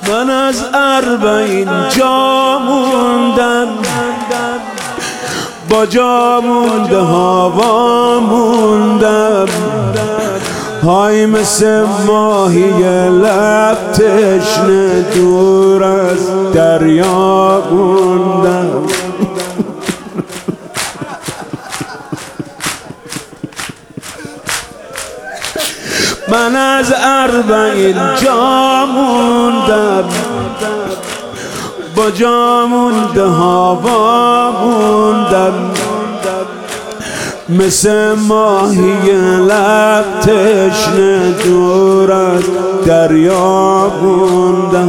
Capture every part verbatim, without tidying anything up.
من از اربعین جا موندم، با جا مونده هوا موندم، های مثل ماهی لب تشنه دور از دریا موندم. من از اربعین جا موندم، با جا مونده هوا موندم، مثل ماهی لب تشنه دور از دریا موندم.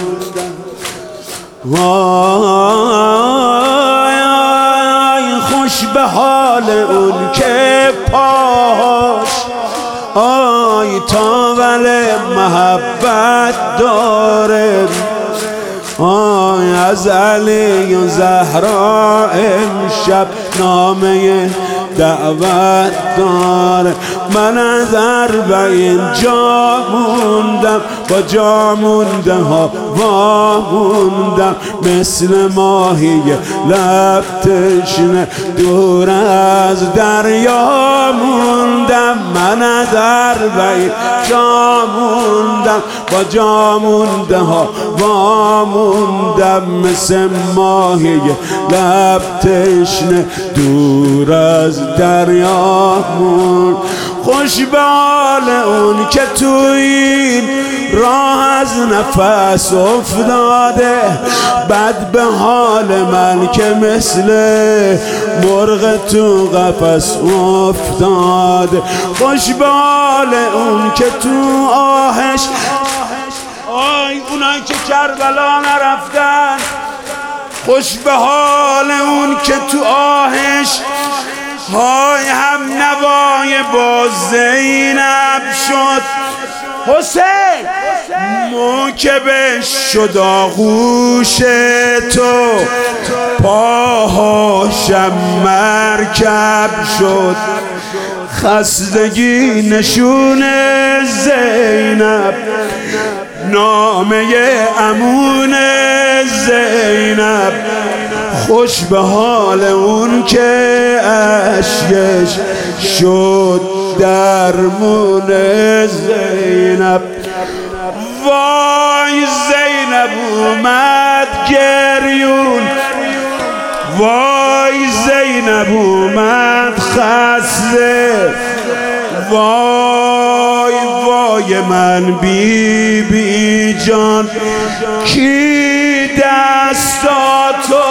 وای خوش به حال اون که پاش آی تاول محبت داره، آی از علی و زهرا امشب نامه دعوت داره. من از اربعین جا موندم، با جا مونده هوا موندم، مثل ماهی لب تشنه دور از دریا موندم. من از اربعین جا موندم، با جا مونده هوا موندم، مثل ماهی لب تشنه دور از دریا موند. خوش به حال اون که تو این راه از نفس افتاده، بد به حال من که مثل مرغ تو قفس افتاده. خوش به حال اون که تو آهش، آی اونایی که کربلا نرفتن، خوش به حال اون که تو آهش های هم نوای با زینب شد. حسین موکبش شد آغوش تو، پاهاشم مرکب شد، خستگی نشون زینب، نامه امون زینب. خوش به حال اون که اشکش شد درمون زینب. وای زینب اومد گریون، وای زینب اومد خسته، وای وای من بی بی جان کی دستاتو